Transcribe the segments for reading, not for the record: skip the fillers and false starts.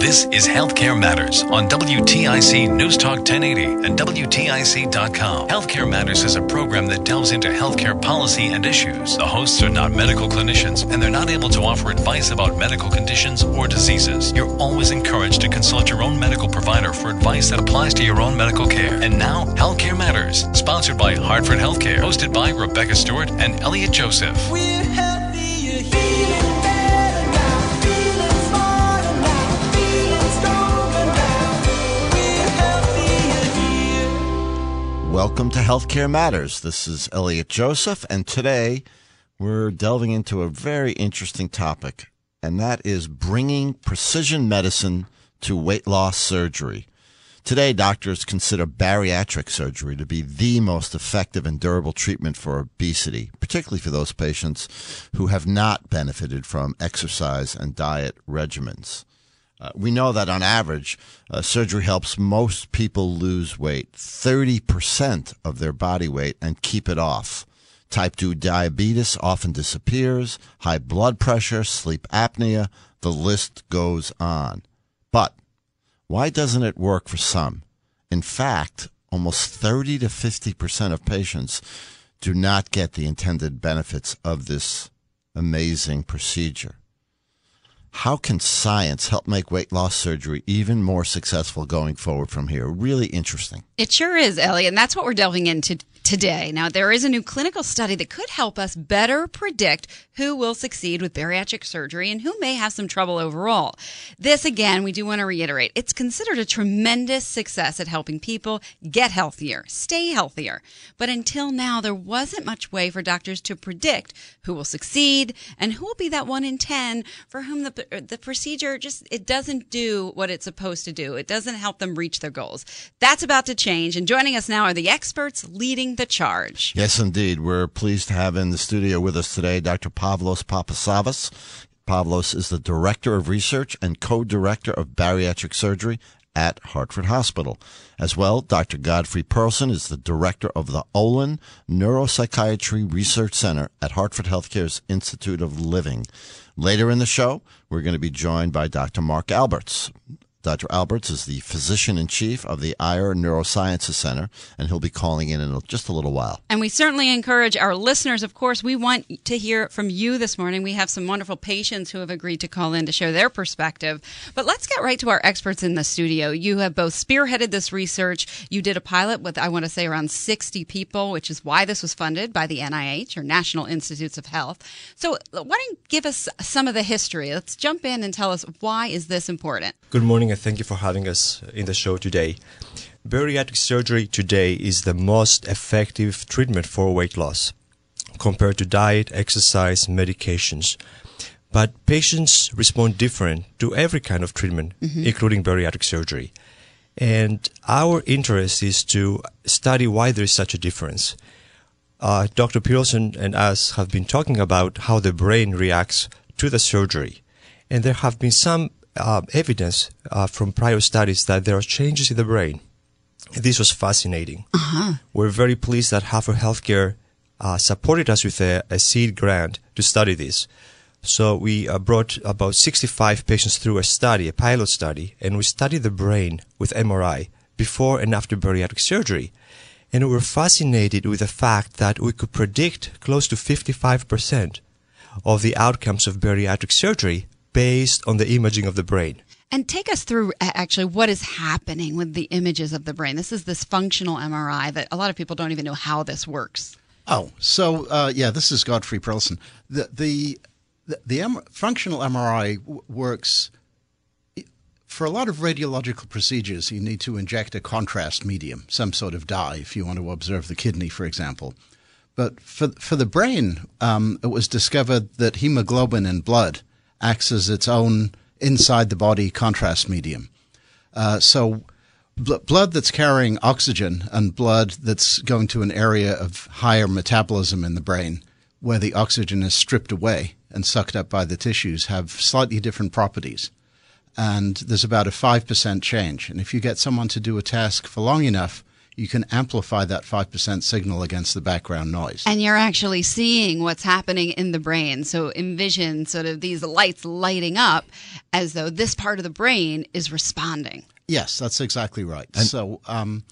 This is Healthcare Matters on WTIC News Talk 1080 and WTIC.com. Healthcare Matters is a program that delves into healthcare policy and issues. The hosts are not medical clinicians, and they're not able to offer advice about medical conditions or diseases. You're always encouraged to consult your own medical provider for advice that applies to your own medical care. And now, Healthcare Matters, sponsored by Hartford Healthcare, hosted by Rebecca Stewart and Elliot Joseph. We're healthier, feeling better now, feeling smarter now, feeling stronger now. We're healthier here. Welcome to Healthcare Matters. This is Elliot Joseph, and today we're delving into a very interesting topic, and that is bringing precision medicine to weight loss surgery. Today, doctors consider bariatric surgery to be the most effective and durable treatment for obesity, particularly for those patients who have not benefited from exercise and diet regimens. We know that on average, surgery helps most people lose weight, 30% of their body weight, and keep it off. Type 2 diabetes often disappears, high blood pressure, sleep apnea, the list goes on. But why doesn't it work for some? In fact, almost 30 to 50% of patients do not get the intended benefits of this amazing procedure. How can science help make weight loss surgery even more successful going forward from here? Really interesting. It sure is, Ellie, and that's what we're delving into today. Now, there is a new clinical study that could help us better predict who will succeed with bariatric surgery and who may have some trouble overall. This, again, we do want to reiterate, it's considered a tremendous success at helping people get healthier, stay healthier. But until now, there wasn't much way for doctors to predict who will succeed and who will be that 1 in 10 for whom the procedure it doesn't do what it's supposed to do. It doesn't help them reach their goals. That's about to change, and joining us now are the experts leading the charge. Yes, indeed. We're pleased to have in the studio with us today Dr. Pavlos Papasavvas. Pavlos is the Director of Research and Co-Director of Bariatric Surgery at Hartford Hospital. As well, Dr. Godfrey Perlson is the Director of the Olin Neuropsychiatry Research Center at Hartford Healthcare's Institute of Living. Later in the show, we're going to be joined by Dr. Mark Alberts. Dr. Alberts is the physician-in-chief of the Ayer Neurosciences Center, and he'll be calling in just a little while. And we certainly encourage our listeners, of course, we want to hear from you this morning. We have some wonderful patients who have agreed to call in to share their perspective. But let's get right to our experts in the studio. You have both spearheaded this research. You did a pilot with, I want to say, around 60 people, which is why this was funded by the NIH, or National Institutes of Health. So why don't you give us some of the history? Let's jump in and tell us, why is this important? Good morning, and thank you for having us in the show today. Bariatric surgery today is the most effective treatment for weight loss compared to diet, exercise, medications. But patients respond different to every kind of treatment, including bariatric surgery. And our interest is to study why there is such a difference. Dr. Pearson and us have been talking about how the brain reacts to the surgery. And there have been some evidence from prior studies that there are changes in the brain. This was fascinating. We're very pleased that Hartford Healthcare supported us with a seed grant to study this. So we brought about 65 patients through a study, a pilot study, and we studied the brain with MRI before and after bariatric surgery. And we were fascinated with the fact that we could predict close to 55% of the outcomes of bariatric surgery based on the imaging of the brain. And take us through actually what is happening with the images of the brain. This is this functional MRI that a lot of people don't even know how this works. This is Godfrey Perlson. The functional MRI works for a lot of radiological procedures. You need to inject a contrast medium, some sort of dye, if you want to observe the kidney, for example. But for the brain, it was discovered that hemoglobin in blood acts as its own inside-the-body contrast medium. So blood that's carrying oxygen and blood that's going to an area of higher metabolism in the brain, where the oxygen is stripped away and sucked up by the tissues, have slightly different properties. And there's about a 5% change. And if you get someone to do a task for long enough, you can amplify that 5% signal against the background noise. And you're actually seeing what's happening in the brain. So envision sort of these lights lighting up as though this part of the brain is responding. Yes, that's exactly right. So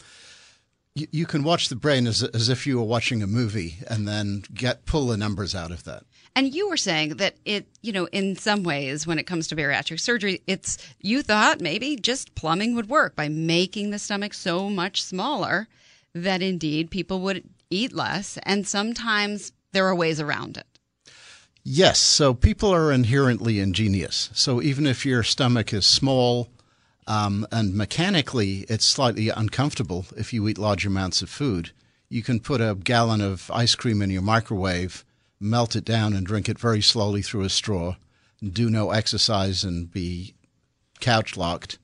you can watch the brain as if you were watching a movie and then pull the numbers out of that. And you were saying that in some ways, when it comes to bariatric surgery, you thought maybe just plumbing would work by making the stomach so much smaller that indeed people would eat less. And sometimes there are ways around it. Yes. So people are inherently ingenious. So even if your stomach is small and mechanically it's slightly uncomfortable if you eat large amounts of food, you can put a gallon of ice cream in your microwave, melt it down and drink it very slowly through a straw, do no exercise and be couch locked.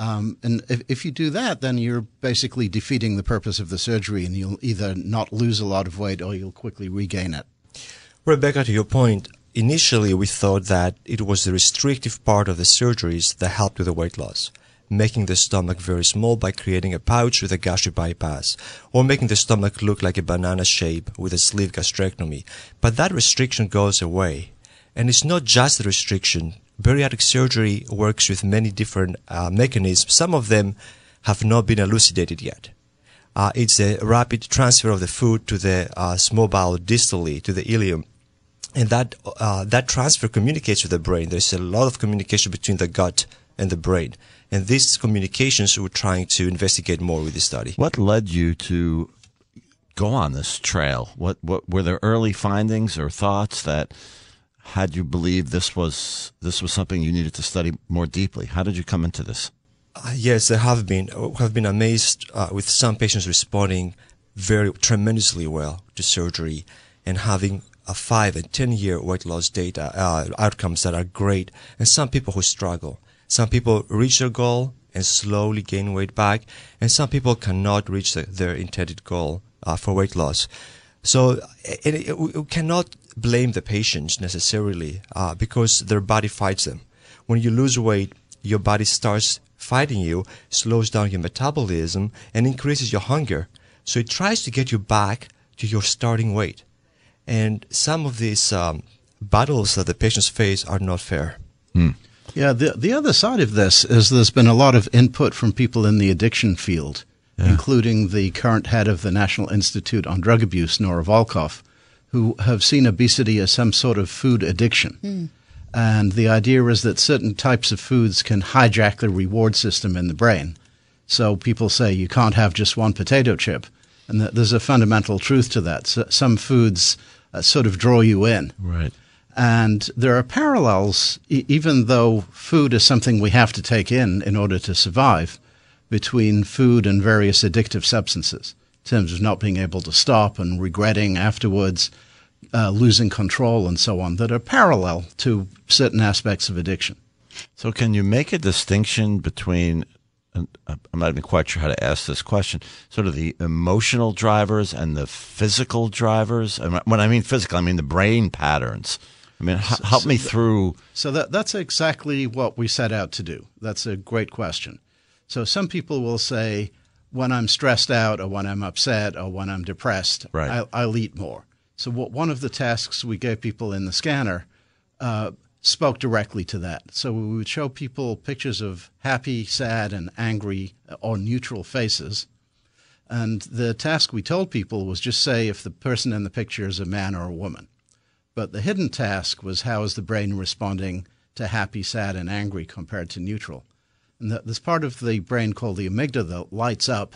And if you do that, then you're basically defeating the purpose of the surgery, and you'll either not lose a lot of weight or you'll quickly regain it. Rebecca, to your point, initially we thought that it was the restrictive part of the surgeries that helped with the weight loss, making the stomach very small by creating a pouch with a gastric bypass, or making the stomach look like a banana shape with a sleeve gastrectomy. But that restriction goes away. And it's not just the restriction. Bariatric surgery works with many different mechanisms. Some of them have not been elucidated yet. It's a rapid transfer of the food to the small bowel distally, to the ileum. And that transfer communicates with the brain. There's a lot of communication between the gut and the brain. And these communications we're trying to investigate more with this study. What led you to go on this trail? What were there early findings or thoughts that had you believe this was something you needed to study more deeply? How did you come into this? Yes, I have been amazed with some patients responding tremendously well to surgery and having a 5 and 10-year weight loss data outcomes that are great, and some people who struggle. Some people reach their goal and slowly gain weight back, and some people cannot reach their intended goal for weight loss. So we cannot blame the patients necessarily because their body fights them. When you lose weight, your body starts fighting you, slows down your metabolism, and increases your hunger. So it tries to get you back to your starting weight. And some of these battles that the patients face are not fair. Yeah, the other side of this is there's been a lot of input from people in the addiction field, including the current head of the National Institute on Drug Abuse, Nora Volkow, who have seen obesity as some sort of food addiction. And the idea is that certain types of foods can hijack the reward system in the brain. So people say you can't have just one potato chip. And there's a fundamental truth to that. So some foods sort of draw you in. Right. And there are parallels, even though food is something we have to take in order to survive, between food and various addictive substances, in terms of not being able to stop and regretting afterwards, losing control and so on, that are parallel to certain aspects of addiction. So can you make a distinction between, I'm not even quite sure how to ask this question, sort of the emotional drivers and the physical drivers? And when I mean physical, I mean the brain patterns. I mean, help me through. So that's exactly what we set out to do. That's a great question. So some people will say, when I'm stressed out or when I'm upset or when I'm depressed, right, I'll eat more. So one of the tasks we gave people in the scanner spoke directly to that. So we would show people pictures of happy, sad, and angry or neutral faces. And the task we told people was just say if the person in the picture is a man or a woman. But the hidden task was how is the brain responding to happy, sad, and angry compared to neutral. And there's part of the brain called the amygdala that lights up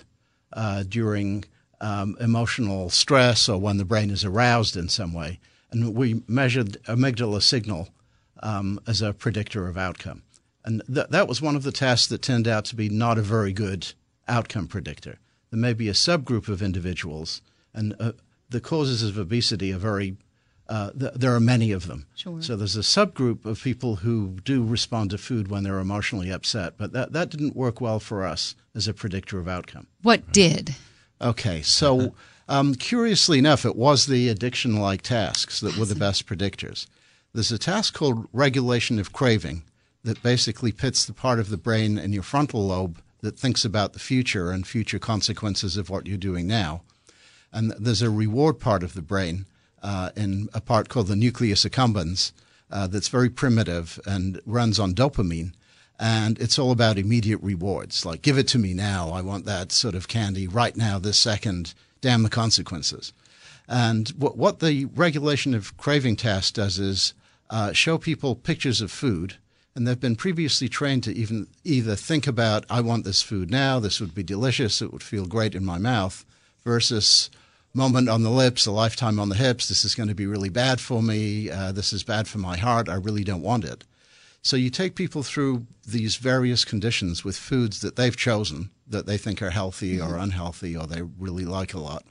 during emotional stress or when the brain is aroused in some way. And we measured amygdala signal as a predictor of outcome. And that was one of the tests that turned out to be not a very good outcome predictor. There may be a subgroup of individuals, and the causes of obesity are very there are many of them. Sure. So there's a subgroup of people who do respond to food when they're emotionally upset, but that didn't work well for us as a predictor of outcome. What did? Okay, so curiously enough, it was the addiction-like tasks that were the best predictors. There's a task called regulation of craving that basically pits the part of the brain in your frontal lobe that thinks about the future and future consequences of what you're doing now. And there's a reward part of the brain in a part called the nucleus accumbens that's very primitive and runs on dopamine. And it's all about immediate rewards, like give it to me now. I want that sort of candy right now, this second. Damn the consequences. And what the regulation of craving test does is show people pictures of food, and they've been previously trained to even either think about, I want this food now, this would be delicious, it would feel great in my mouth, versus moment on the lips, a lifetime on the hips, this is going to be really bad for me, this is bad for my heart, I really don't want it. So you take people through these various conditions with foods that they've chosen, that they think are healthy or unhealthy or they really like a lot.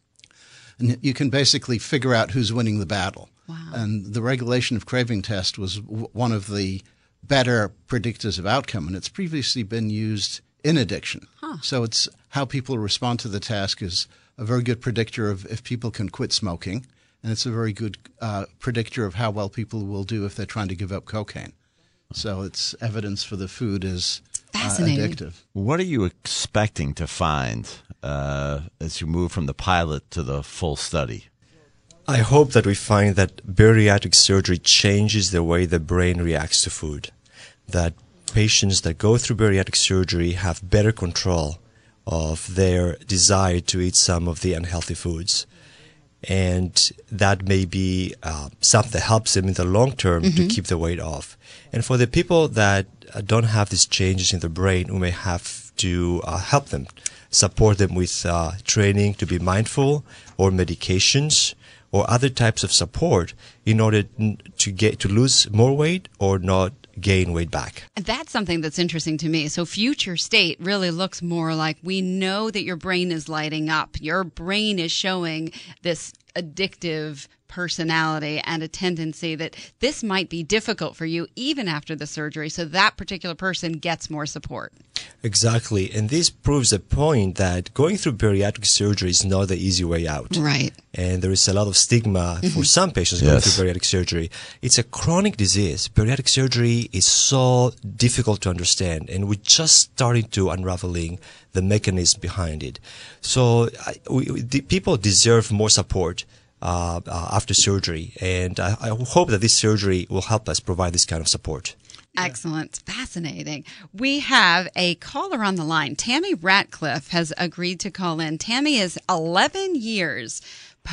And you can basically figure out who's winning the battle. Wow. And the regulation of craving test was one of the better predictors of outcome, and it's previously been used in addiction. So it's how people respond to the task is a very good predictor of if people can quit smoking, and it's a very good predictor of how well people will do if they're trying to give up cocaine. So it's evidence for the food is Fascinating. addictive. What are you expecting to find as you move from the pilot to the full study? I hope that we find that bariatric surgery changes the way the brain reacts to food, that patients that go through bariatric surgery have better control of their desire to eat some of the unhealthy foods. And that may be something that helps them in the long term to keep the weight off. And for the people that don't have these changes in the brain, we may have to help them, support them with training to be mindful or medications or other types of support in order to lose more weight or not gain weight back. That's something that's interesting to me. So future state really looks more like we know that your brain is lighting up. Your brain is showing this addictive personality and a tendency that this might be difficult for you even after the surgery. So that particular person gets more support. Exactly. And this proves the point that going through bariatric surgery is not the easy way out. Right. And there is a lot of stigma for some patients going through bariatric surgery. It's a chronic disease. Bariatric surgery is so difficult to understand, and we're just starting to unraveling the mechanism behind it. So the people deserve more support after surgery, and I hope that this surgery will help us provide this kind of support. Excellent. Fascinating. We have a caller on the line. Tammy Ratcliffe has agreed to call in. Tammy is 11 years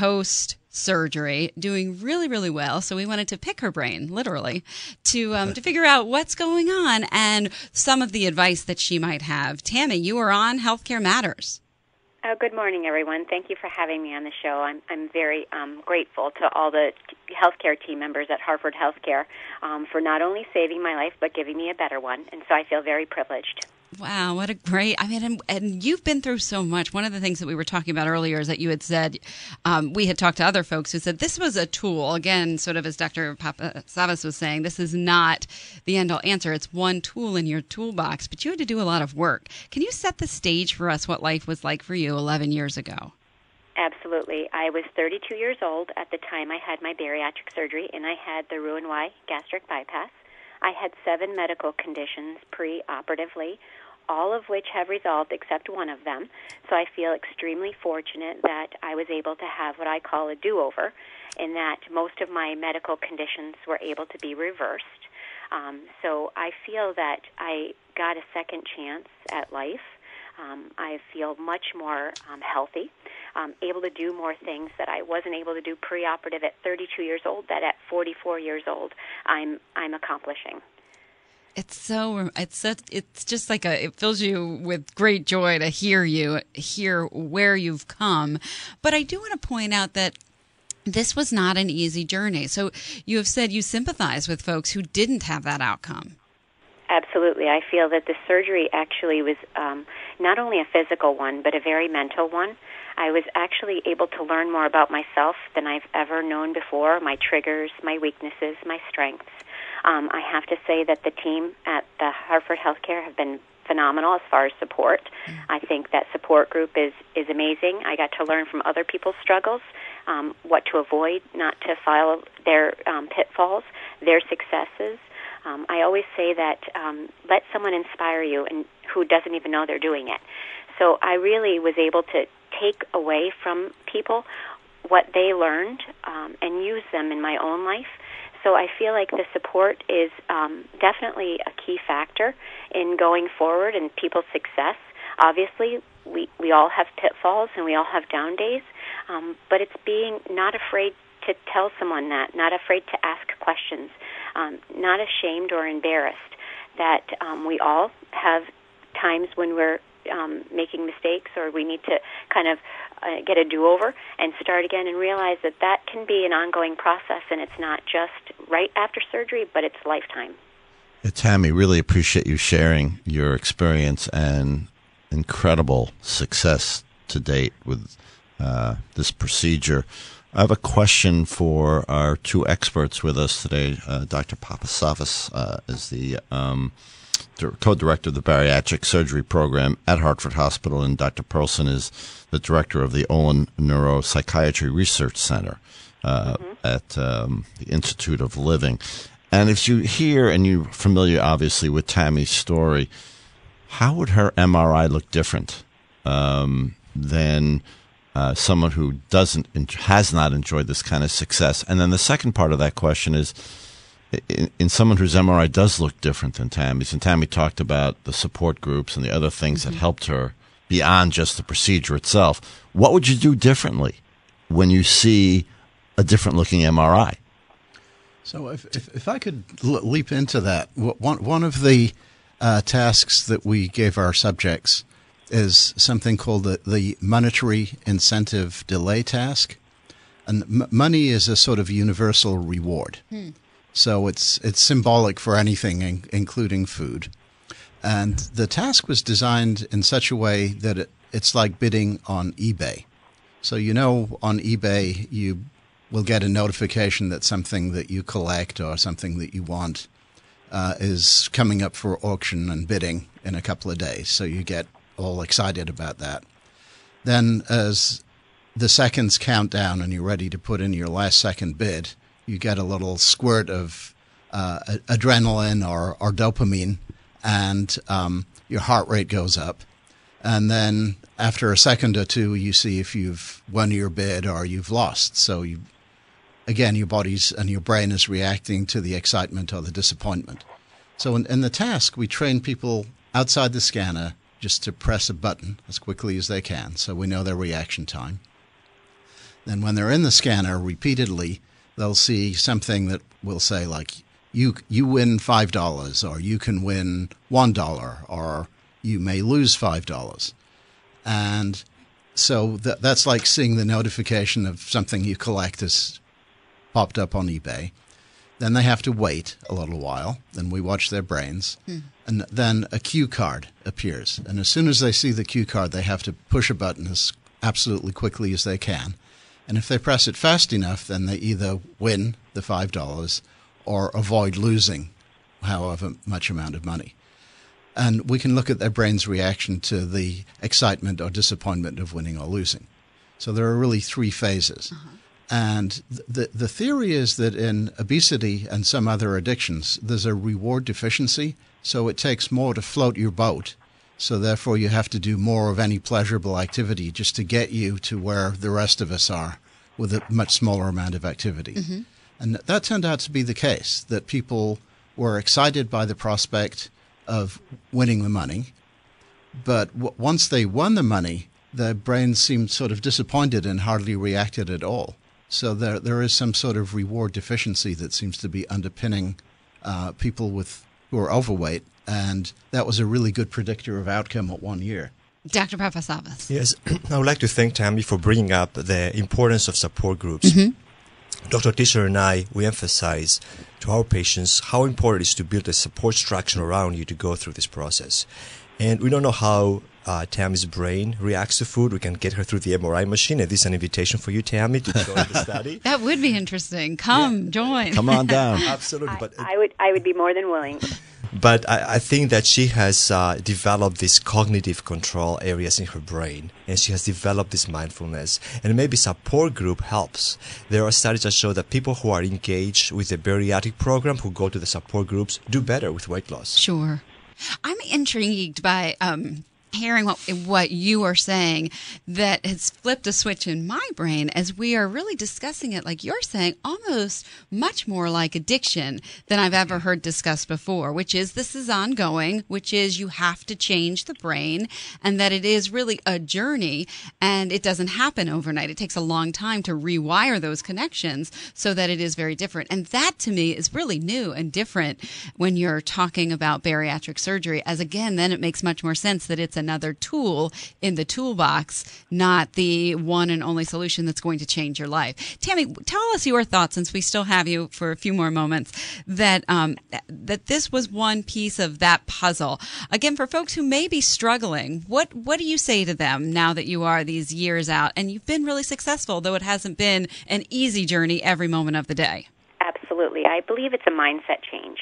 post-surgery, doing really, really well. So we wanted to pick her brain, literally, to figure out what's going on and some of the advice that she might have. Tammy, you are on Healthcare Matters. Good morning, everyone. Thank you for having me on the show. I'm very grateful to all the healthcare team members at Hartford Healthcare for not only saving my life but giving me a better one, and so I feel very privileged. Wow, what a great, and you've been through so much. One of the things that we were talking about earlier is that you had said, we had talked to other folks who said this was a tool, again, sort of as Dr. Papasavvas was saying, this is not the end-all answer. It's one tool in your toolbox, but you had to do a lot of work. Can you set the stage for us what life was like for you 11 years ago? Absolutely. I was 32 years old at the time I had my bariatric surgery, and I had the Roux-en-Y gastric bypass. I had 7 medical conditions pre-operatively, all of which have resolved except one of them. So I feel extremely fortunate that I was able to have what I call a do-over, in that most of my medical conditions were able to be reversed. So I feel that I got a second chance at life. I feel much more healthy, able to do more things that I wasn't able to do preoperative at 32 years old, that at 44 years old I'm accomplishing. It's just like it fills you with great joy to hear where you've come. But I do want to point out that this was not an easy journey. So you have said you sympathize with folks who didn't have that outcome. Absolutely. I feel that the surgery actually was not only a physical one, but a very mental one. I was actually able to learn more about myself than I've ever known before, my triggers, my weaknesses, my strengths. I have to say that the team at the Hartford Healthcare have been phenomenal as far as support. I think that support group is amazing. I got to learn from other people's struggles, what to avoid, not to follow their pitfalls, their successes. I always say that let someone inspire you and who doesn't even know they're doing it. So I really was able to take away from people what they learned and use them in my own life. So I feel like the support is definitely a key factor in going forward and people's success. Obviously, we all have pitfalls and we all have down days, but it's being not afraid to tell someone that, not afraid to ask questions, not ashamed or embarrassed that we all have times when we're making mistakes or we need to kind of get a do-over and start again and realize that that can be an ongoing process and it's not just right after surgery, but it's lifetime. Tammy, really appreciate you sharing your experience and incredible success to date with this procedure. I have a question for our two experts with us today. Dr. Papasavas is the co-director of the bariatric surgery program at Hartford Hospital, and Dr. Perlson is the director of the Olin Neuropsychiatry Research Center at the Institute of Living. And if you hear, and you're familiar obviously with Tammy's story, how would her MRI look different than someone who has not enjoyed this kind of success? And then the second part of that question is, in someone whose MRI does look different than Tammy's, and Tammy talked about the support groups and the other things that helped her beyond just the procedure itself, what would you do differently when you see a different looking MRI? So if I could leap into that, one of the tasks that we gave our subjects is something called the monetary incentive delay task. And money is a sort of universal reward. So it's symbolic for anything, including food. And the task was designed in such a way that it's like bidding on eBay. So on eBay you will get a notification that something that you collect or something that you want is coming up for auction and bidding in a couple of days. So you get all excited about that. Then as the seconds count down and you're ready to put in your last second bid, you get a little squirt of adrenaline or dopamine, and your heart rate goes up. And then after a second or two, you see if you've won your bid or you've lost. So your body's and your brain is reacting to the excitement or the disappointment. So in the task, we train people outside the scanner just to press a button as quickly as they can, so we know their reaction time. Then when they're in the scanner repeatedly, they'll see something that will say, like, you win $5, or you can win $1, or you may lose $5. And so that's like seeing the notification of something you collect has popped up on eBay. Then they have to wait a little while. Then we watch their brains. And then a cue card appears. And as soon as they see the cue card, they have to push a button as absolutely quickly as they can. And if they press it fast enough, then they either win the $5 or avoid losing however much amount of money. And we can look at their brain's reaction to the excitement or disappointment of winning or losing. So there are really three phases. And the theory is that in obesity and some other addictions, there's a reward deficiency, so it takes more to float your boat. So therefore you have to do more of any pleasurable activity just to get you to where the rest of us are with a much smaller amount of activity. And that turned out to be the case, that people were excited by the prospect of winning the money. But once they won the money, their brains seemed sort of disappointed and hardly reacted at all. So there is some sort of reward deficiency that seems to be underpinning people who are overweight, and that was a really good predictor of outcome at 1 year. Dr. Papasavas. Yes, I would like to thank Tammy for bringing up the importance of support groups. Dr. Tischer and I, we emphasize to our patients how important it is to build a support structure around you to go through this process. And we don't know how Tammy's brain reacts to food. We can get her through the MRI machine. And this is an invitation for you, Tammy, to join the study. That would be interesting. Join. Come on down. Absolutely. I would be more than willing. But I think that she has developed these cognitive control areas in her brain, and she has developed this mindfulness, and maybe support group helps. There are studies that show that people who are engaged with the bariatric program, who go to the support groups, do better with weight loss. Sure. I'm intrigued by hearing what you are saying that has flipped a switch in my brain as we are really discussing it, like you're saying, almost much more like addiction than I've ever heard discussed before, which is this is ongoing, which is you have to change the brain, and that it is really a journey and it doesn't happen overnight. It takes a long time to rewire those connections so that it is very different. And that to me is really new and different when you're talking about bariatric surgery, as again, then it makes much more sense that it's another tool in the toolbox, not the one and only solution that's going to change your life. Tammy, tell us your thoughts, since we still have you for a few more moments, that that this was one piece of that puzzle. Again, for folks who may be struggling, what do you say to them now that you are these years out and you've been really successful, though it hasn't been an easy journey every moment of the day? Absolutely. I believe it's a mindset change.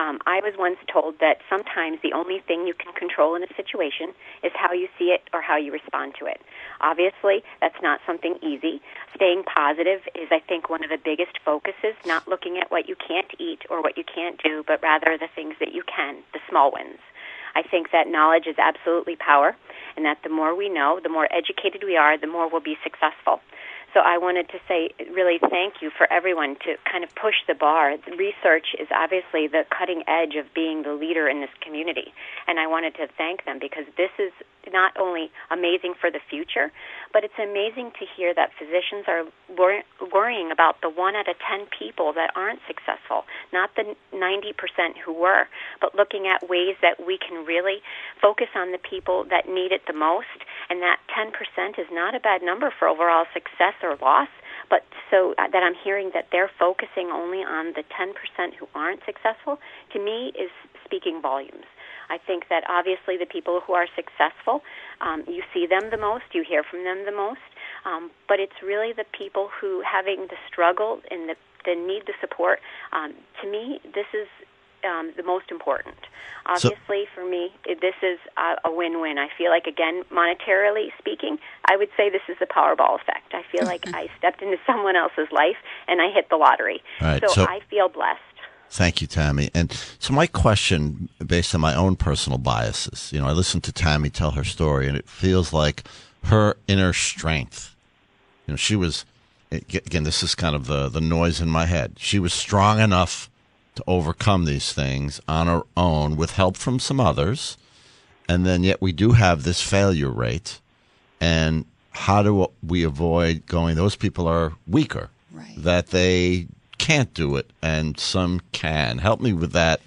I was once told that sometimes the only thing you can control in a situation is how you see it or how you respond to it. Obviously, that's not something easy. Staying positive is, I think, one of the biggest focuses, not looking at what you can't eat or what you can't do, but rather the things that you can, the small wins. I think that knowledge is absolutely power, and that the more we know, the more educated we are, the more we'll be successful. So I wanted to say really thank you for everyone to kind of push the bar. The research is obviously the cutting edge of being the leader in this community, and I wanted to thank them because this is not only amazing for the future, but it's amazing to hear that physicians are worrying about the 1 out of 10 people that aren't successful, not the 90% who were, but looking at ways that we can really focus on the people that need it the most, and that 10% is not a bad number for overall success or loss, but so that I'm hearing that they're focusing only on the 10% who aren't successful, to me is speaking volumes. I think that obviously the people who are successful, you see them the most, you hear from them the most, but it's really the people who having the struggle and the need the support. To me, this is the most important. Obviously, for me, this is a win-win. I feel like, again, monetarily speaking, I would say this is the Powerball effect. I feel like I stepped into someone else's life and I hit the lottery. Right, so I feel blessed. Thank you, Tammy. And so my question, based on my own personal biases, I listened to Tammy tell her story, and it feels like her inner strength. She was, again, this is kind of the noise in my head. She was strong enough to overcome these things on her own with help from some others, and then yet we do have this failure rate. And how do we avoid going, those people are weaker, right, that they can't do it, and some can? Help me with that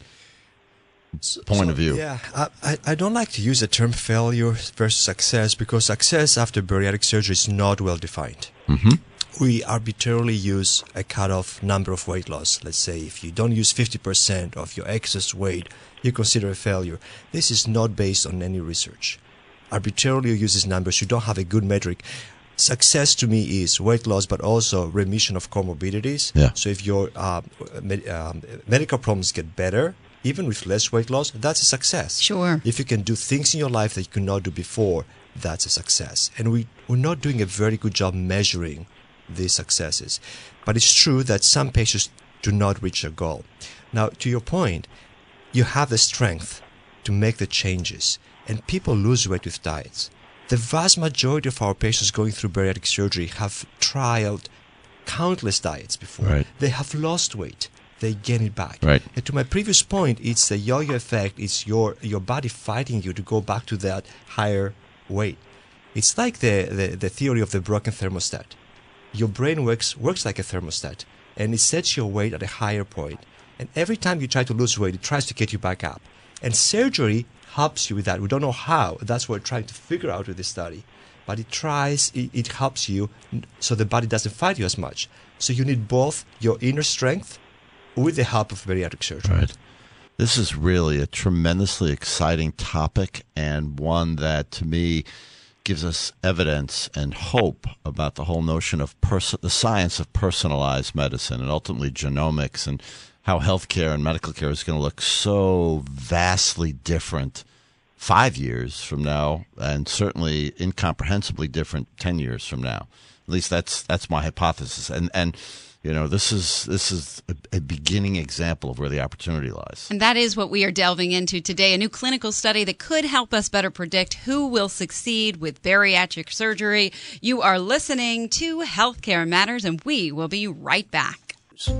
point of view. Yeah, I don't like to use the term failure versus success, because success after bariatric surgery is not well defined. Mm-hmm. We arbitrarily use a cutoff number of weight loss. Let's say if you don't use 50% of your excess weight, you consider a failure. This is not based on any research. Arbitrarily you use these numbers, you don't have a good metric. Success to me is weight loss, but also remission of comorbidities. Yeah. So if your medical problems get better, even with less weight loss, that's a success. Sure. If you can do things in your life that you could not do before, that's a success. And we're not doing a very good job measuring these successes. But it's true that some patients do not reach their goal. Now, to your point, you have the strength to make the changes, and people lose weight with diets. The vast majority of our patients going through bariatric surgery have trialed countless diets before. Right. They have lost weight. They gain it back. Right. And to my previous point, it's the yo-yo effect. It's your body fighting you to go back to that higher weight. It's like the theory of the broken thermostat. Your brain works like a thermostat, and it sets your weight at a higher point. And every time you try to lose weight, it tries to get you back up. And surgery helps you with that. We don't know how. That's what we're trying to figure out with this study. But it helps you so the body doesn't fight you as much. So you need both your inner strength with the help of bariatric surgery. Right. This is really a tremendously exciting topic, and one that, to me, gives us evidence and hope about the whole notion of the science of personalized medicine, and ultimately genomics, and how healthcare and medical care is going to look so vastly different 5 years from now, and certainly incomprehensibly different 10 years from now. At least that's my hypothesis. And this is a beginning example of where the opportunity lies. And that is what we are delving into today, a new clinical study that could help us better predict who will succeed with bariatric surgery. You are listening to Healthcare Matters, and we will be right back.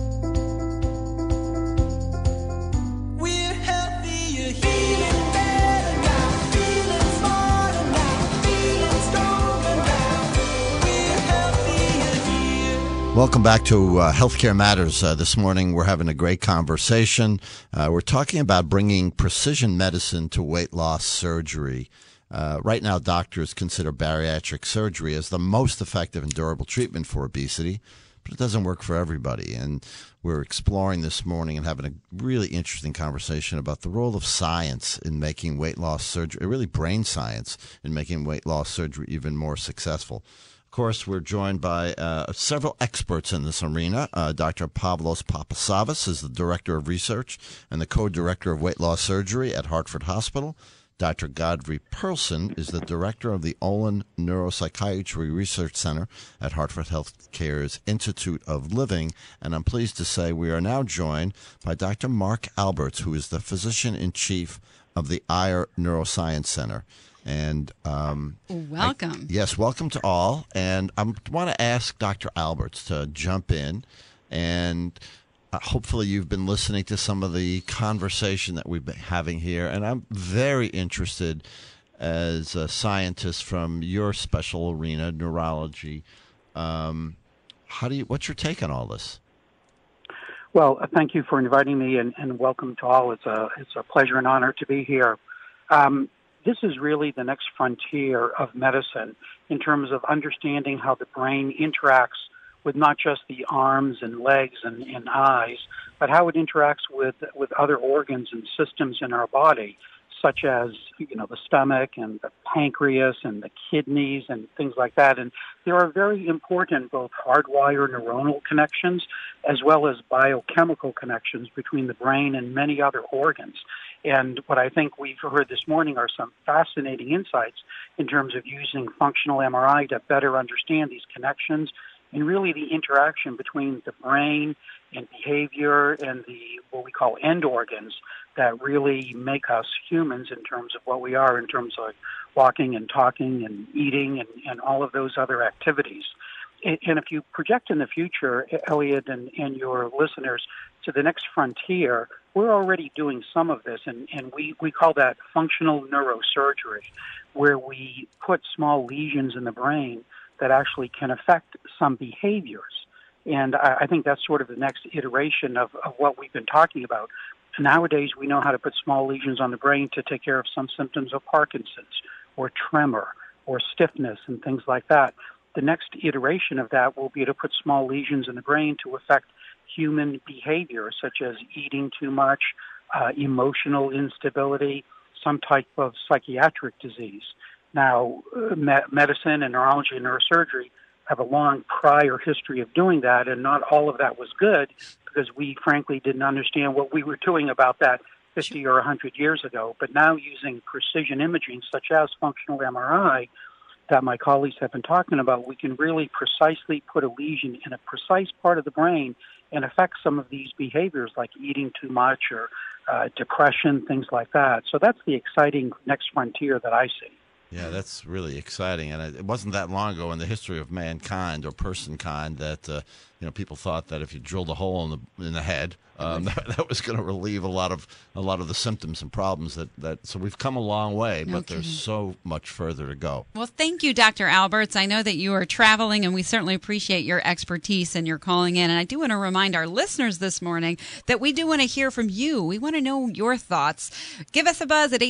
We're healthier, feeling better now, feeling smarter now, feeling stronger now. We're healthier here. Welcome back to Healthcare Matters. This morning we're having a great conversation. We're talking about bringing precision medicine to weight loss surgery. Right now, doctors consider bariatric surgery as the most effective and durable treatment for obesity, but it doesn't work for everybody. And we're exploring this morning and having a really interesting conversation about the role of science in making weight loss surgery, really brain science, in making weight loss surgery even more successful. Of course, we're joined by several experts in this arena. Dr. Pavlos Papasavvas is the Director of Research and the Co-Director of Weight Loss Surgery at Hartford Hospital. Dr. Godfrey Perlson is the Director of the Olin Neuropsychiatry Research Center at Hartford Healthcare's Institute of Living. And I'm pleased to say we are now joined by Dr. Mark Alberts, who is the Physician-in-Chief of the Ayer Neuroscience Center. And Welcome. yes, welcome to all. And I want to ask Dr. Alberts to jump in, and hopefully you've been listening to some of the conversation that we've been having here. And I'm very interested, as a scientist from your special arena, neurology. What's your take on all this? Well, thank you for inviting me, and welcome to all. It's a pleasure and honor to be here. This is really the next frontier of medicine in terms of understanding how the brain interacts with not just the arms and legs and eyes, but how it interacts with other organs and systems in our body, such as, the stomach and the pancreas and the kidneys and things like that. And there are very important both hardwired neuronal connections as well as biochemical connections between the brain and many other organs. And what I think we've heard this morning are some fascinating insights in terms of using functional MRI to better understand these connections and really the interaction between the brain and behavior and what we call end organs that really make us humans in terms of what we are, in terms of walking and talking and eating and all of those other activities. And if you project in the future, Elliot and your listeners, to the next frontier, we're already doing some of this, and we call that functional neurosurgery, where we put small lesions in the brain that actually can affect some behaviors. And I think that's sort of the next iteration of what we've been talking about. Nowadays, we know how to put small lesions on the brain to take care of some symptoms of Parkinson's or tremor or stiffness and things like that. The next iteration of that will be to put small lesions in the brain to affect human behavior, such as eating too much, emotional instability, some type of psychiatric disease. Now, medicine and neurology and neurosurgery have a long prior history of doing that, and not all of that was good because we frankly didn't understand what we were doing about that 50 or 100 years ago. But now using precision imaging, such as functional MRI, that my colleagues have been talking about, we can really precisely put a lesion in a precise part of the brain and affect some of these behaviors like eating too much or depression, things like that. So that's the exciting next frontier that I see. Yeah, that's really exciting, and it wasn't that long ago in the history of mankind or personkind that people thought that if you drilled a hole in the head, that was going to relieve a lot of the symptoms and problems that. So we've come a long way, but there's so much further to go. Well, thank you, Dr. Alberts. I know that you are traveling, and we certainly appreciate your expertise and your calling in. And I do want to remind our listeners this morning that we do want to hear from you. We want to know your thoughts. Give us a buzz at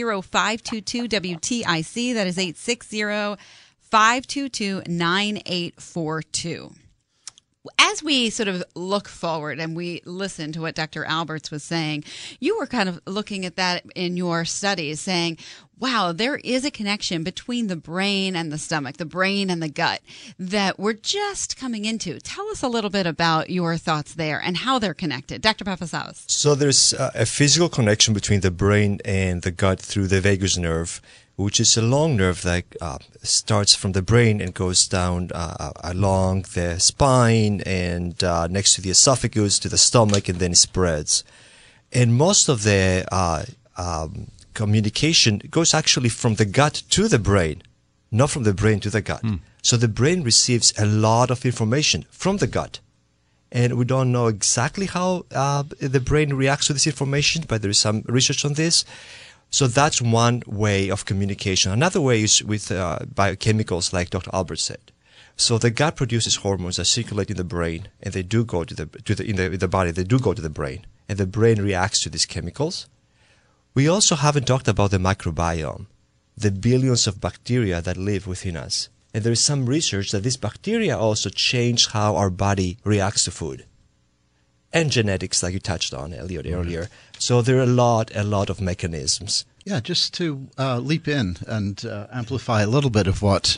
860-522-WTIC. That is 860-522-9842. as we sort of look forward and we listen to what Dr. Alberts was saying, you were kind of looking at that in your studies, saying, wow, there is a connection between the brain and the stomach, the brain and the gut that we're just coming into. Tell us a little bit about your thoughts there and how they're connected. Dr. Papasavas. So there's a physical connection between the brain and the gut through the vagus nerve, which is a long nerve that starts from the brain and goes down along the spine and next to the esophagus to the stomach, and then it spreads. And most of the communication goes actually from the gut to the brain, not from the brain to the gut. So the brain receives a lot of information from the gut. And we don't know exactly how the brain reacts to this information, but there is some research on this. So that's one way of communication. Another way is with biochemicals, like Dr. Albert said. So the gut produces hormones that circulate in the brain, and they do go to the body. They do go to the brain, and the brain reacts to these chemicals. We also haven't talked about the microbiome, the billions of bacteria that live within us. And there is some research that these bacteria also change how our body reacts to food. And genetics, like you touched on, Elliot, earlier. So there are a lot of mechanisms. Yeah, just to leap in and amplify a little bit of what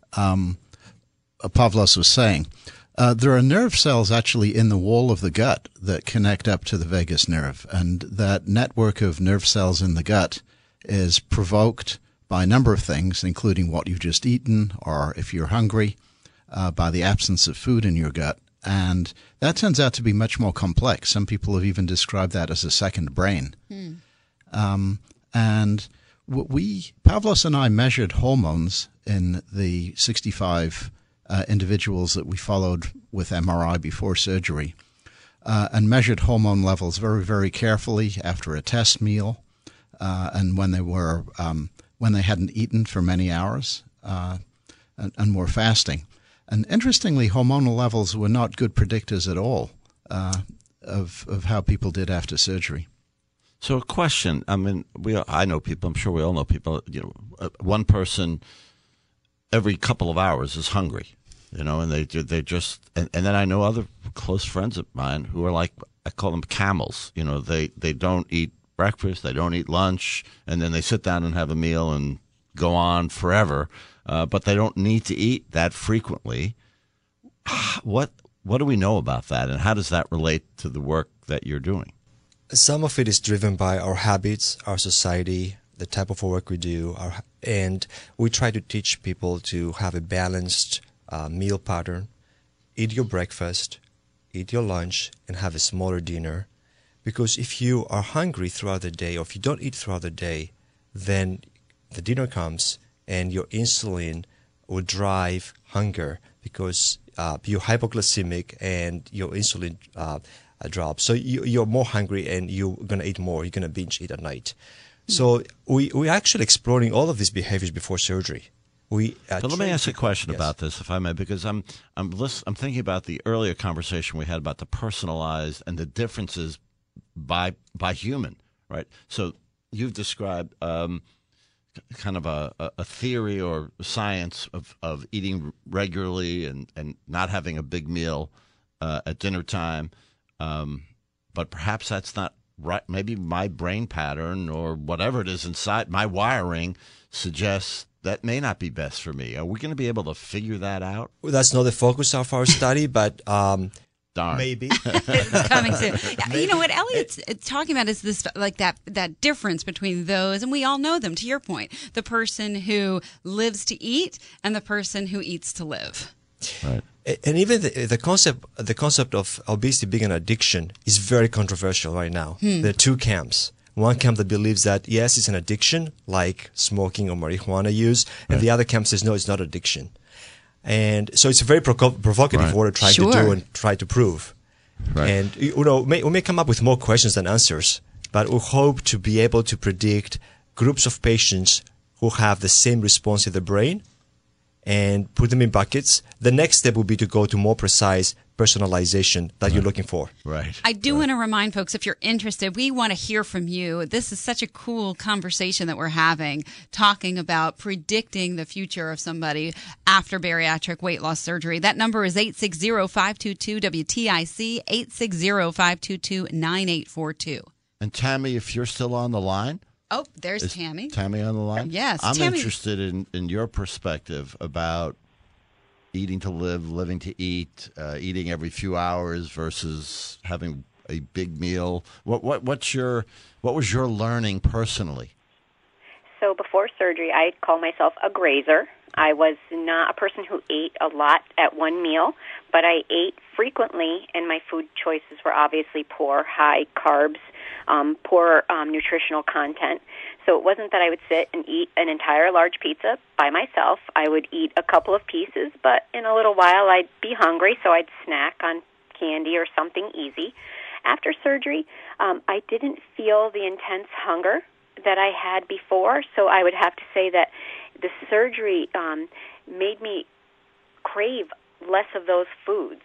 Pavlos was saying. There are nerve cells actually in the wall of the gut that connect up to the vagus nerve, and that network of nerve cells in the gut is provoked by a number of things, including what you've just eaten, or if you're hungry, by the absence of food in your gut. And that turns out to be much more complex. Some people have even described that as a second brain. And Pavlos and I measured hormones in the 65 individuals that we followed with MRI before surgery, and measured hormone levels very, very carefully after a test meal, and when they hadn't eaten for many hours, and were fasting. And interestingly, hormonal levels were not good predictors at all of how people did after surgery. So a question, I mean, I know people, I'm sure we all know people, one person every couple of hours is hungry, and they just, and then I know other close friends of mine who are like, I call them camels, they don't eat breakfast, they don't eat lunch, and then they sit down and have a meal and go on forever, but they don't need to eat that frequently. What do we know about that, and how does that relate to the work that you're doing? Some of it is driven by our habits, our society, the type of work we do, and we try to teach people to have a balanced meal pattern. Eat your breakfast, eat your lunch, and have a smaller dinner. Because if you are hungry throughout the day, or if you don't eat throughout the day, then the dinner comes and your insulin will drive hunger because you're hypoglycemic and your insulin drops. So you're more hungry and you're going to eat more. You're going to binge eat at night. So we're actually exploring all of these behaviors before surgery. But let me ask a question about this, if I may, because I'm thinking about the earlier conversation we had about the personalized and the differences by human, right? So you've described kind of a theory or science of eating regularly and not having a big meal at dinner time, but perhaps that's not right. Maybe my brain pattern or whatever it is inside my wiring suggests that may not be best for me. Are we going to be able to figure that out? Well, that's not the focus of our study, but darn, maybe it's coming soon. Maybe. What Elliot's talking about is this, like that difference between those, and we all know them. To your point, the person who lives to eat and the person who eats to live. Right. And even the concept of obesity being an addiction is very controversial right now. There are two camps. One camp that believes that, yes, it's an addiction, like smoking or marijuana use, and the other camp says, no, it's not addiction. And so it's a very provocative what we're trying to do and try to prove. Right. And we may come up with more questions than answers, but we hope to be able to predict groups of patients who have the same response in the brain and put them in buckets. The next step would be to go to more precise personalization that you're looking for. Right. I do want to remind folks, if you're interested, we want to hear from you. This is such a cool conversation that we're having, talking about predicting the future of somebody after bariatric weight loss surgery. That number is 860-522-WTIC, 860-522-9842. And Tammy, if you're still on the line. Oh, there's Is Tammy. Tammy on the line? Yes, I'm Tammy. interested in your perspective about eating to live, living to eat, eating every few hours versus having a big meal. What was your learning personally? So before surgery, I call myself a grazer. I was not a person who ate a lot at one meal, but I ate frequently, and my food choices were obviously poor, high carbs, poor nutritional content. So it wasn't that I would sit and eat an entire large pizza by myself. I would eat a couple of pieces, but in a little while I'd be hungry, so I'd snack on candy or something easy. After surgery, I didn't feel the intense hunger that I had before, so I would have to say that the surgery made me crave less of those foods.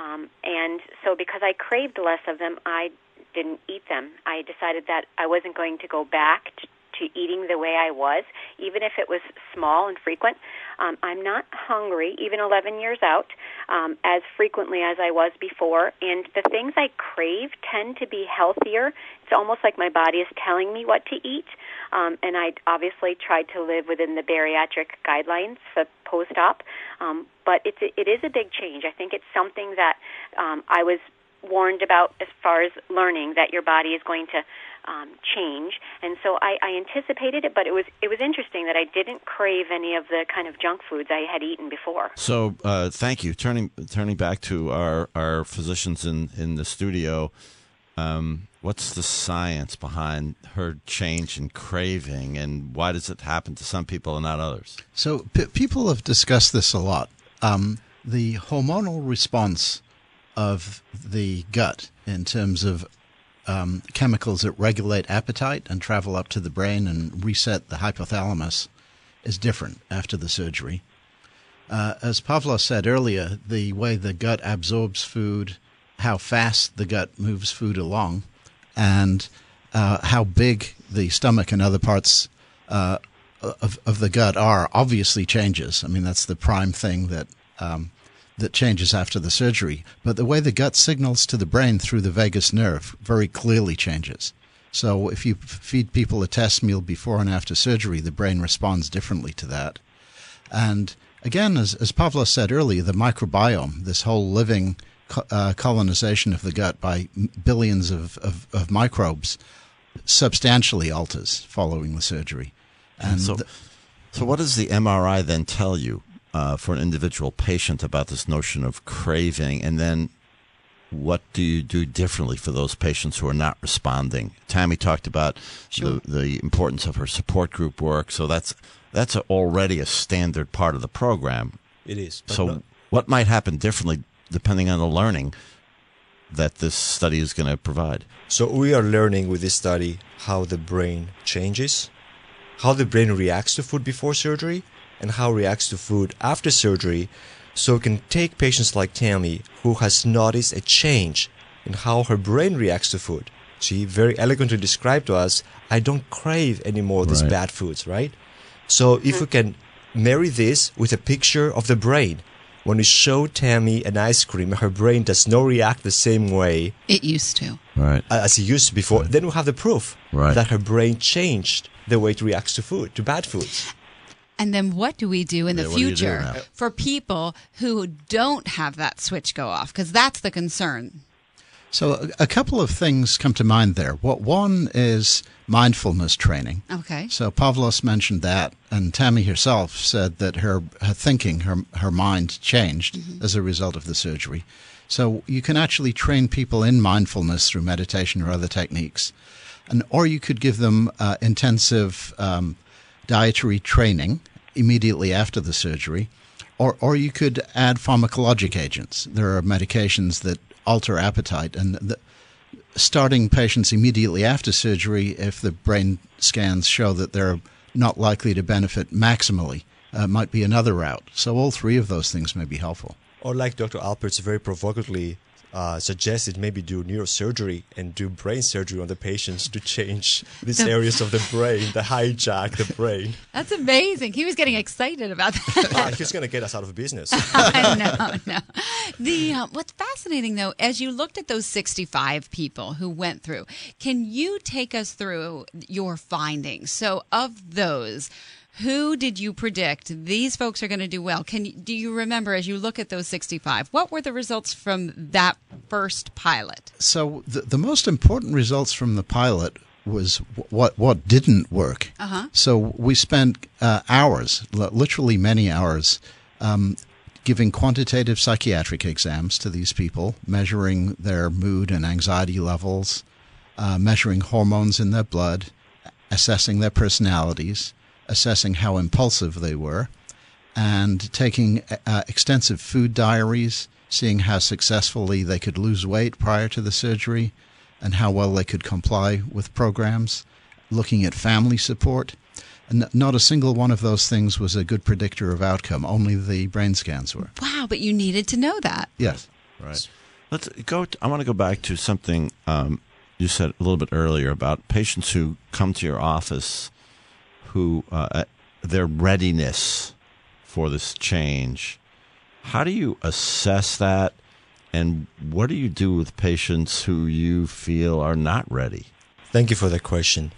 And so because I craved less of them, I didn't eat them. I decided that I wasn't going to go back to eating the way I was, even if it was small and frequent. I'm not hungry, even 11 years out, as frequently as I was before. And the things I crave tend to be healthier. It's almost like my body is telling me what to eat. And I obviously tried to live within the bariatric guidelines for post-op. But it is a big change. I think it's something that I was warned about as far as learning that your body is going to change, and so I anticipated it, but it was interesting that I didn't crave any of the kind of junk foods I had eaten before. So thank you. Turning back to our physicians in the studio, what's the science behind her change in craving, and why does it happen to some people and not others? So people have discussed this a lot. The hormonal response of the gut in terms of chemicals that regulate appetite and travel up to the brain and reset the hypothalamus is different after the surgery. As Pavlos said earlier, the way the gut absorbs food, how fast the gut moves food along, and how big the stomach and other parts of the gut are obviously changes. I mean, that's the prime thing that changes after the surgery. But the way the gut signals to the brain through the vagus nerve very clearly changes. So if you feed people a test meal before and after surgery, the brain responds differently to that. And again, as Pavlos said earlier, the microbiome, this whole living colonization of the gut by billions of microbes, substantially alters following the surgery. And so what does the MRI then tell you for an individual patient about this notion of craving, and then what do you do differently for those patients who are not responding? Tammy talked about the importance of her support group work, so that's already a standard part of the program. It is. So what might happen differently depending on the learning that this study is going to provide? So we are learning with this study how the brain changes, how the brain reacts to food before surgery, and how it reacts to food after surgery, so we can take patients like Tammy, who has noticed a change in how her brain reacts to food. She very eloquently described to us, I don't crave anymore these bad foods, right? So if we can marry this with a picture of the brain, when we show Tammy an ice cream, her brain does not react the same way It used to. Right. as it used to before, then we have the proof that her brain changed the way it reacts to food, to bad foods. And then what do we do in the what do you do future now? for people who don't have that switch go off? Because that's the concern. So a couple of things come to mind there. One is mindfulness training. Okay. So Pavlos mentioned that, and Tammy herself said that her thinking, her mind changed as a result of the surgery. So you can actually train people in mindfulness through meditation or other techniques. Or you could give them intensive dietary training immediately after the surgery, or you could add pharmacologic agents. There are medications that alter appetite, and starting patients immediately after surgery, if the brain scans show that they're not likely to benefit maximally, might be another route. So all three of those things may be helpful. Or like Dr. Alpert's very provocatively suggested, maybe do neurosurgery and do brain surgery on the patients to change these areas of the brain, the hijack the brain. That's amazing. He was getting excited about that. He's going to get us out of business. I know. What's fascinating, though, as you looked at those 65 people who went through, can you take us through your findings? So of those, who did you predict these folks are going to do well? Do you remember, as you look at those 65, what were the results from that first pilot? So the most important results from the pilot was what didn't work. So we spent hours, literally many hours, giving quantitative psychiatric exams to these people, measuring their mood and anxiety levels, measuring hormones in their blood, assessing their personalities, assessing how impulsive they were, and taking extensive food diaries, seeing how successfully they could lose weight prior to the surgery and how well they could comply with programs, looking at family support. And not a single one of those things was a good predictor of outcome. Only the brain scans were. Wow, but you needed to know that. Yes. Right. I want to go back to something you said a little bit earlier about patients who come to your office who their readiness for this change. How do you assess that, and what do you do with patients who you feel are not ready? Thank you for the question.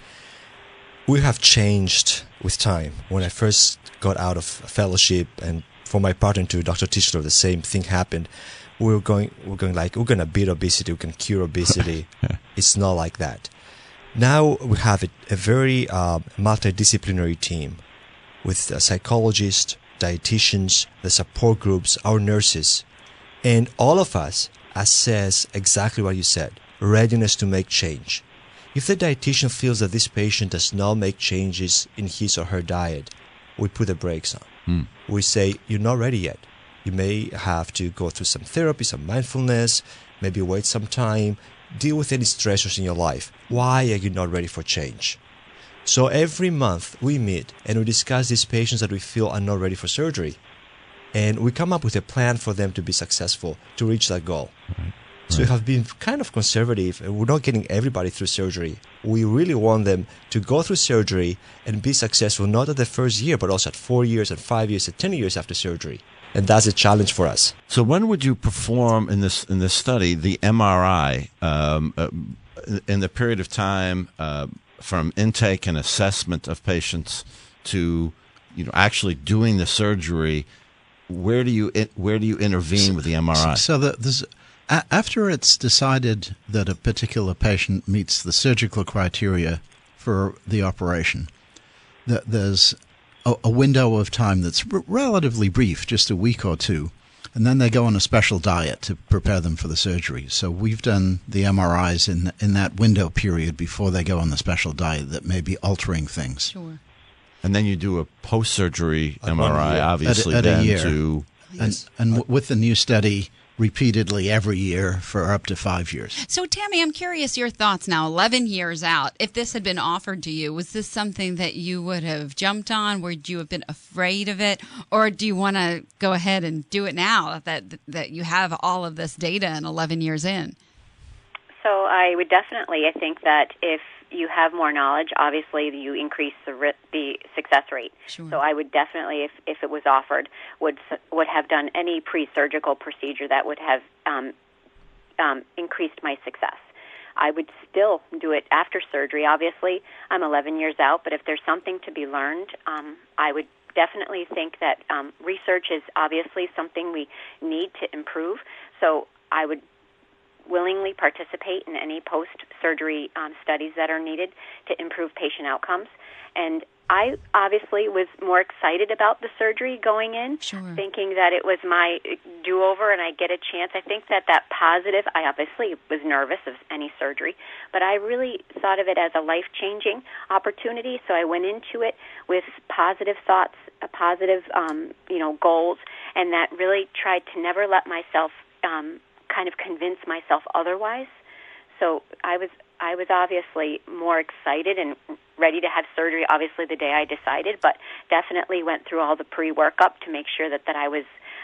We have changed with time. When I first got out of fellowship, and for my partner to Dr. Tischler, the same thing happened. We're going like, we're going to beat obesity, we can cure obesity. It's not like that. Now we have a very multidisciplinary team with psychologists, dietitians, the support groups, our nurses, and all of us assess exactly what you said, readiness to make change. If the dietitian feels that this patient does not make changes in his or her diet, we put the brakes on. We say, you're not ready yet. You may have to go through some therapy, some mindfulness, maybe wait some time, deal with any stressors in your life. Why are you not ready for change? So every month we meet and we discuss these patients that we feel are not ready for surgery. And we come up with a plan for them to be successful, to reach that goal. So we have been kind of conservative, and we're not getting everybody through surgery. We really want them to go through surgery and be successful, not at the first year, but also at 4 years and 5 years and 10 years after surgery. And that's a challenge for us. So when would you perform in this study the MRI in the period of time from intake and assessment of patients to actually doing the surgery? Where do you intervene with the MRI? So after it's decided that a particular patient meets the surgical criteria for the operation, there's a window of time that's relatively brief, just a week or two, and then they go on a special diet to prepare them for the surgery. So we've done the MRIs in that window period before they go on the special diet that may be altering things. Sure. And then you do a post-surgery MRI, obviously, at then a year. to... And with the new study, repeatedly every year for up to 5 years. So, Tammy, I'm curious your thoughts now, 11 years out. If this had been offered to you, was this something that you would have jumped on? Would you have been afraid of it? Or do you want to go ahead and do it now that you have all of this data and 11 years in? So I would definitely, I think that if you have more knowledge, obviously you increase the success rate. Sure. So I would definitely, if it was offered, would have done any pre-surgical procedure that would have increased my success. I would still do it after surgery. Obviously, I'm 11 years out, but if there's something to be learned, I would definitely think that research is obviously something we need to improve. So I would willingly participate in any post-surgery studies that are needed to improve patient outcomes. And I obviously was more excited about the surgery going in, Sure. thinking that it was my do-over and I'd get a chance. I think that positive, I obviously was nervous of any surgery, but I really thought of it as a life-changing opportunity, so I went into it with positive thoughts, positive goals, and that really tried to never let myself kind of convince myself otherwise. So I was obviously more excited and ready to have surgery, obviously, the day I decided, but definitely went through all the pre-workup to make sure that I was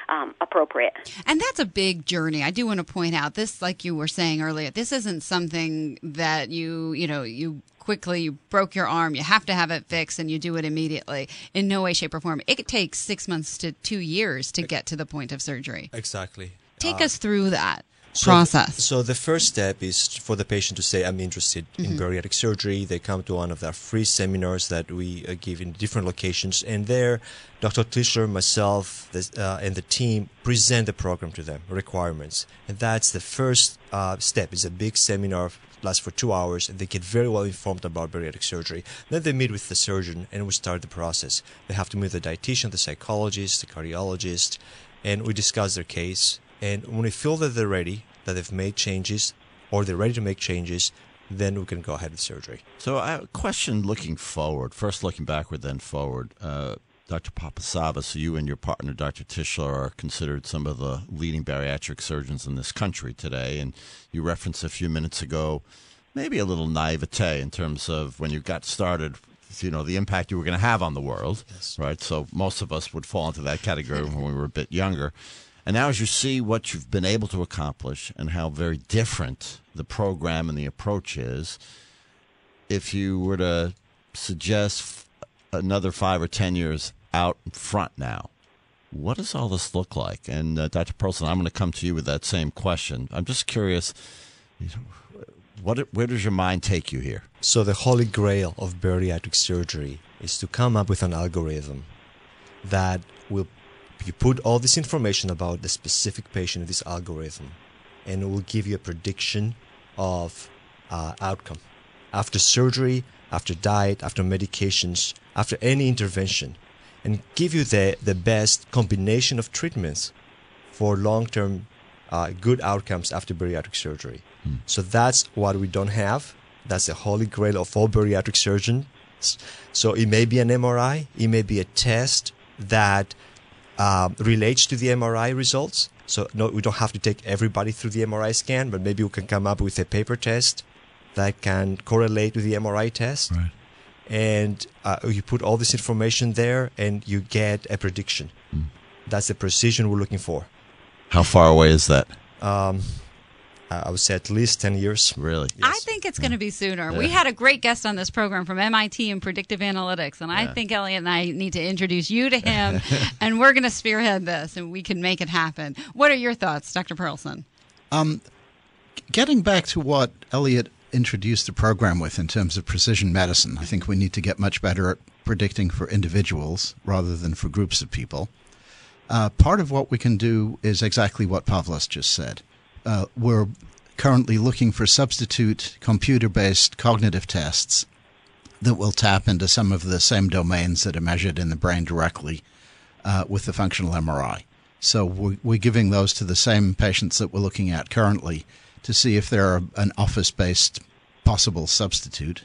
appropriate. And that's a big journey. I do want to point out this, like you were saying earlier, this isn't something that you quickly, you broke your arm, you have to have it fixed, and you do it immediately. In no way, shape, or form. It takes 6 months to 2 years to get to the point of surgery. Exactly. Take us through that process. So the first step is for the patient to say, I'm interested in bariatric surgery. They come to one of our free seminars that we give in different locations. And there, Dr. Tischler, myself, and the team present the program to them, requirements. And that's the first step. It's a big seminar, lasts for 2 hours, and they get very well informed about bariatric surgery. Then they meet with the surgeon, and we start the process. They have to meet the dietitian, the psychologist, the cardiologist, and we discuss their case. And when we feel that they're ready, that they've made changes, or they're ready to make changes, then we can go ahead with surgery. So I have a question looking forward. First looking backward, then forward. Dr. Papasavas, you and your partner, Dr. Tischler, are considered some of the leading bariatric surgeons in this country today. And you referenced a few minutes ago maybe a little naivete in terms of when you got started, the impact you were going to have on the world. Yes. Right? So most of us would fall into that category when we were a bit younger. And now as you see what you've been able to accomplish and how very different the program and the approach is, if you were to suggest another 5 or 10 years out in front now, what does all this look like? And Dr. Perlson, I'm going to come to you with that same question. I'm just curious, where does your mind take you here? So the holy grail of bariatric surgery is to come up with an algorithm that will you put all this information about the specific patient in this algorithm, and it will give you a prediction of outcome. After surgery, after diet, after medications, after any intervention, and give you the best combination of treatments for long-term good outcomes after bariatric surgery. So that's what we don't have. That's the holy grail of all bariatric surgeons. So it may be an MRI, it may be a test that relates to the MRI results. So no, we don't have to take everybody through the MRI scan, but maybe we can come up with a paper test that can correlate with the MRI test. Right. And you put all this information there, and you get a prediction. That's the precision we're looking for. How far away is that? I would say at least 10 years. Really? Yes. I think it's going to be sooner. We had a great guest on this program from MIT in predictive analytics, and I think Elliot and I need to introduce you to him, and we're going to spearhead this, and we can make it happen. What are your thoughts, Dr. Perlson? Getting back to what Elliot introduced the program with in terms of precision medicine, I think we need to get much better at predicting for individuals rather than for groups of people. Part of what we can do is exactly what Pavlos just said. We're currently looking for substitute computer-based cognitive tests that will tap into some of the same domains that are measured in the brain directly with the functional MRI. So we're giving those to the same patients that we're looking at currently to see if they're an office-based possible substitute.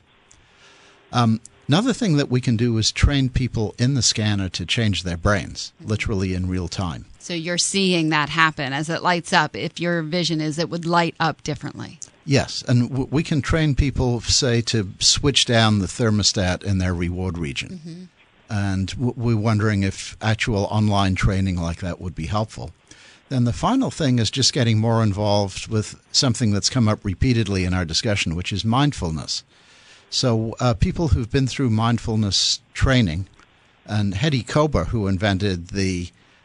Another thing that we can do is train people in the scanner to change their brains, literally in real time. So you're seeing that happen as it lights up. If your vision is it would light up differently. Yes, and we can train people, say, to switch down the thermostat in their reward region. And we're wondering if actual online training like that would be helpful. Then the final thing is just getting more involved with something that's come up repeatedly in our discussion, which is mindfulness. So people who've been through mindfulness training, and Hedy Kober, who invented the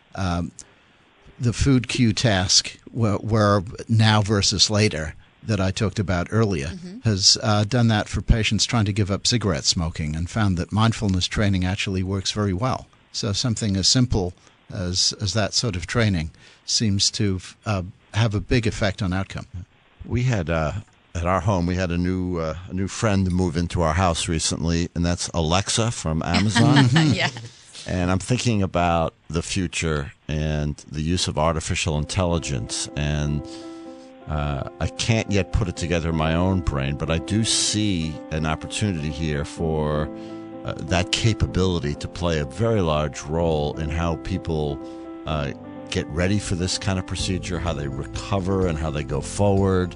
food cue task, where now versus later, that I talked about earlier, has done that for patients trying to give up cigarette smoking and found that mindfulness training actually works very well. So something as simple as that sort of training seems to have a big effect on outcome. We had at our home, we had a new friend move into our house recently, and that's Alexa from Amazon. Yeah. And I'm thinking about the future and the use of artificial intelligence, and I can't yet put it together in my own brain, but I do see an opportunity here for that capability to play a very large role in how people get ready for this kind of procedure, how they recover and how they go forward.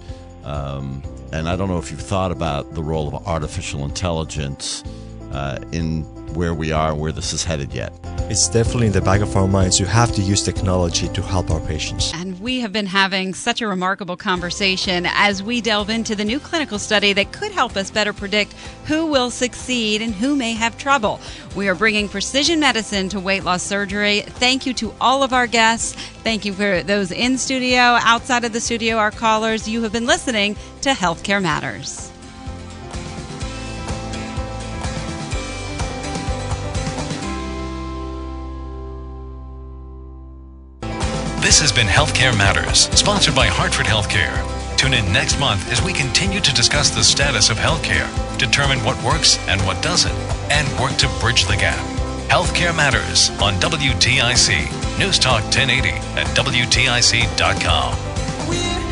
And I don't know if you've thought about the role of artificial intelligence in where we are, where this is headed yet. It's definitely in the back of our minds. You have to use technology to help our patients. And we have been having such a remarkable conversation as we delve into the new clinical study that could help us better predict who will succeed and who may have trouble. We are bringing precision medicine to weight loss surgery. Thank you to all of our guests. Thank you for those in studio, outside of the studio, our callers. You have been listening to Healthcare Matters. This has been Healthcare Matters, sponsored by Hartford Healthcare. Tune in next month as we continue to discuss the status of healthcare, determine what works and what doesn't, and work to bridge the gap. Healthcare Matters on WTIC, News Talk 1080 and WTIC.com. We're